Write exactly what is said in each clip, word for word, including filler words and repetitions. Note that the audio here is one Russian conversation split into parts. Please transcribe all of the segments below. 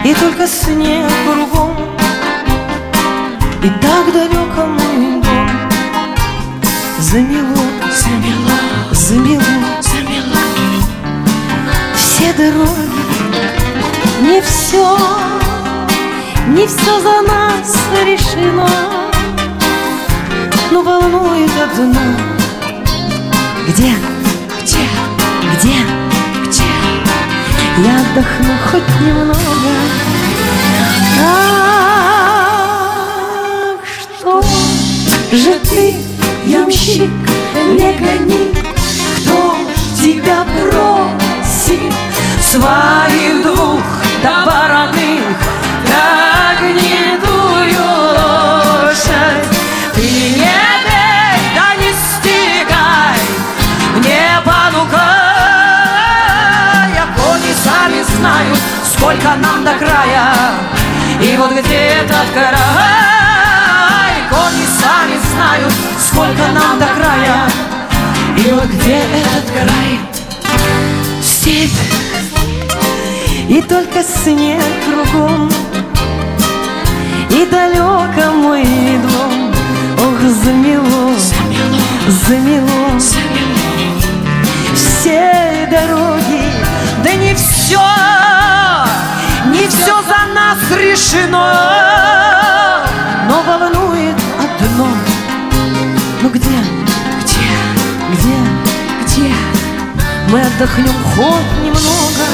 и только снег кругом, и так далеко мой дом. Замело, замело, замело, замело все дороги. Не все, не все за нас решено, но волнует одно. Где, где, где, где я отдохну хоть немного? Ах, что же ты, ямщик, не гони, кто тебя просит своих двух товарных, как гнедую лошадь. Ты не бей, да не стигай, не понукай, а кони сами знают, сколько нам до края. И вот где этот край, кони сами знают, сколько нам до края. И вот где этот край, степь, и только снег кругом, и далеко мой дом. Ох, замело, замело, замело замело все дороги. Да не все, не все за нас решено, но волнует одно. Ну где, где, где где мы отдохнем хоть немного?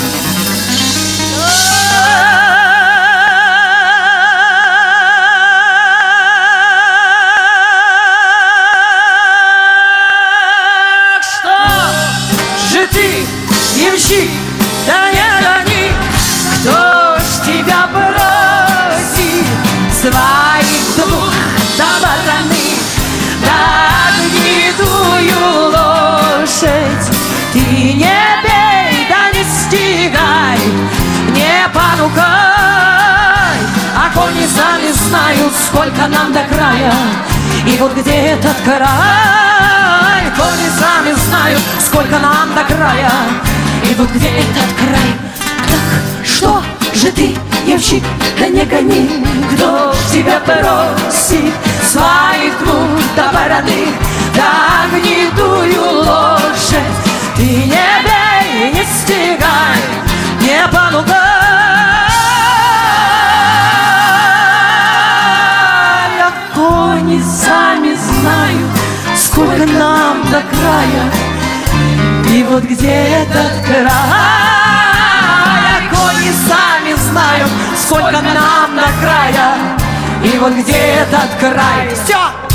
ямщик, да не гони, кто ж тебя бросит своих двух товарных, да гнедую лошадь. Ты не бей, да не стигай, не понукай, а кони сами знают, сколько нам до края. И вот где этот край, кони сами знают, сколько нам до края. И вот где этот край. Так что же ты, ямщик, да не гони, кто тебя просит своих двух товарных, да гнедую лошадь. Ты не бей, не стигай, не понукай, а кони сами знают, сколько нам до края. И вот где этот край, а кони сами знают, сколько нам до края. И вот где этот край. Все!